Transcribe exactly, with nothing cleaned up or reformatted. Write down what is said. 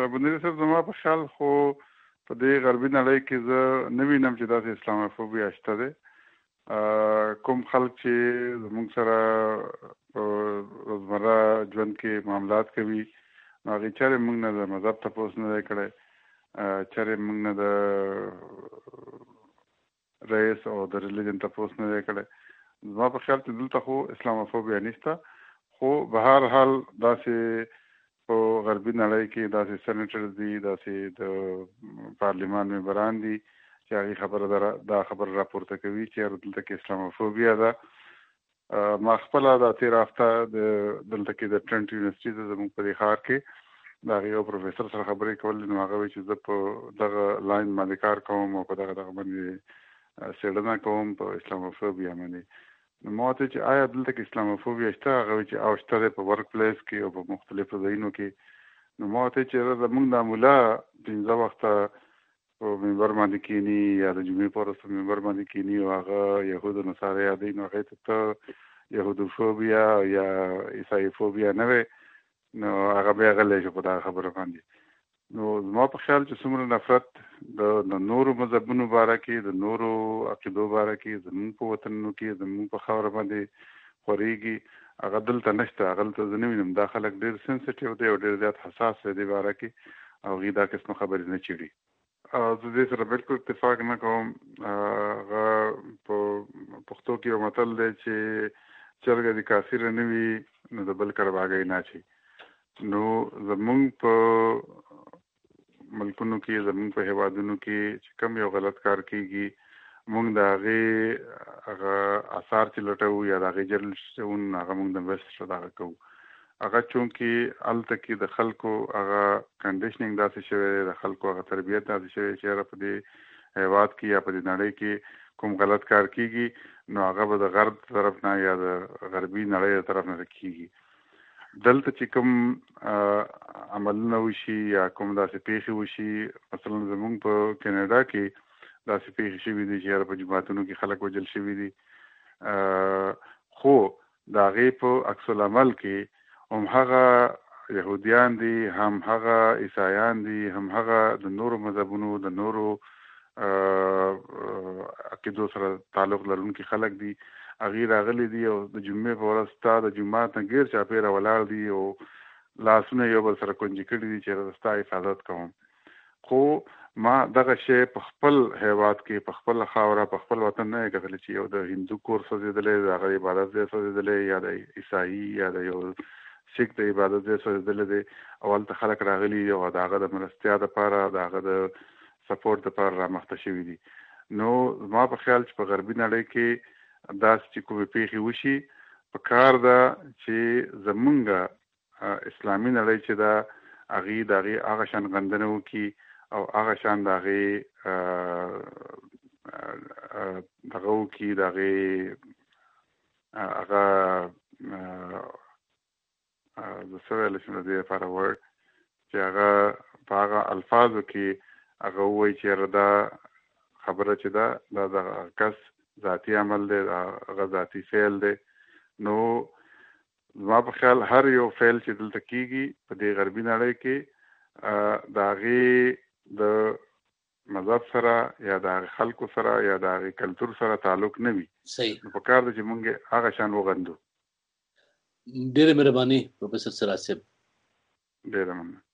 بندري صاحب زما په خیال خو په دې غربي نړۍ کې زه نه وینم چې داسې اسلاموفوبیا شته دی. کوم خلک چې زموږ سره په روزمره ژوند کې معاملات کوي نو هغې چېرې موږ نه د مذهب تپوس نه دی کړی، چېرې موږ نه د رئیس او د ریلیجن تپوس نه دی کړی. زما په خیال چې دلته خو اسلاموفوبیا نشته، خو به هر حال داسې په غربي نړۍ کې داسې سینیټرز دي، داسې د پارلیمان ممبران دي چې هغې خبره دا خبره راپورته کوي چې دلته کې اسلاموفوبیا ده. ما خپله دا تېره هفته د دلته کې د ټرنټ یونیورسټي ته زموږ په دې ښار کې د هغې یو پروفیسر سره خبرې کولې، نو هغه وایي چې زه په دغه لاین باندې کار کوم او په دغه دغه باندې څېړنه کوم په اسلاموفوبیا باندې. نو ما ورته چې آیا دلته کې اسلاموفوبیا شته؟ هغه وایي چې او شته دی په ورک پلیس کې او په مختلفو ځایونو کې. نو ما ورته چې زموږ دا ملا پنځه وخته په منبر باندې کینی یا د جمعې په ورځ په منبر باندې کینی او هغه یهود او نصارا یادوي، نو هغې ته ته یهودوفوبیا یا عیسایفوبیا نه وی، نو هغه بیا غلی شو په دغه خبره باندې. نو زما په خیال چې څومره نفرت د نورو مذهبونو باره کې، د نورو عقیدو باره کې زموږ په وطنونو کې زموږ په خاوره باندې خورېږي، هغه دلته نشته. هغه دلته زه نه وینم. دا خلک ډېر سینسیټیو دی او ډېر زیات حساس دی دې باره کې او هغوی دا قسمه خبرې نه چېړي. زه دې سره بالکل اتفاق نه کوم. هغه په پښتو کې یو متل دی چې چرګه د کاسیره نه وي نو د بل کرباګۍ نه اچوي. نو زموږ په ملکونو کې، زموږ په هیوادونو کې چې کوم یو غلط کار کېږي، موږ د هغې هغه اثار چې لټوو یا د هغې جرل شون هغه موږ د ویسټ دغه کوو. هغه چونکې هلته کې د خلکو هغه کنډیشنینګ داسې شوی دی، د خلکو هغه تربیت داسې شوی چې یاره په دې هیواد کې یا په دې نړۍ کې کوم غلط کار کېږي نو هغه به د غرب طرف نه یا د غربي نړۍ د طرف نه کېږي. دلته چې کوم عملونه وشي یا کوم داسې پیښې وشي، مثلا زموږ په کینیډا کې داسې پیښې شوي دي چې یاره په جوماتونو کې خلک وژل شوي دي، خو د هغې په عکس العمل کې هم هغه یهودیان دي، هم هغه عیسایان دي، هم هغه د نورو مذهبونو د نورو عقیدو سره تعلق لرونکي خلک دي. هغې راغلي دي او د جمعې په ورځ ستا د جومات نه ګیر چاپېره ولاړ دي او لاسونه یو بل سره کونجي کړي دي چې زه ستا حفاظت کوم. خو ما دغه شی په خپل هیواد کې، په خپل خاوره، په خپل وطن نه کتلی چې یو د هندو کور سوځېدلی، د هغه عبادت ځای سوځېدلی، یا د عیسایي یا د یو سیک د عبادت ځای سوځېدلی دی او هلته خلک راغلي او د هغه د مرستیا دپاره، د هغه د سپورټ دپاره رامخته شوي دي. نو زما په خیال چې په غربي نړۍ کې داسې چې کومې پیښې وشي، په کار ده چې زمونږ اسلامي نړۍ چې ده هغې د هغې هغه شان غندنه وکړي او هغه شان د هغې دغه وکړي، د هغې هغه زه څه ویلی شم د دې لپاره ورډ چې هغه په هغه الفاظو کې هغه ووایي چې یاره دا خبره چې ده دا د کس ذاتي عمل دی، هغه ذاتي فعل دی. نو زما په خیال هر یو فعل چې دلته کېږي په دې غربي نړۍ کې د هغې د مذهب سره یا د هغې خلکو سره یا د هغې کلتور سره تعلق نه وي. نو په کار ده چې مونږ هغه شان وغندو. ډېره مهرباني پروفیسر سراج صاحب. ډېره مننه.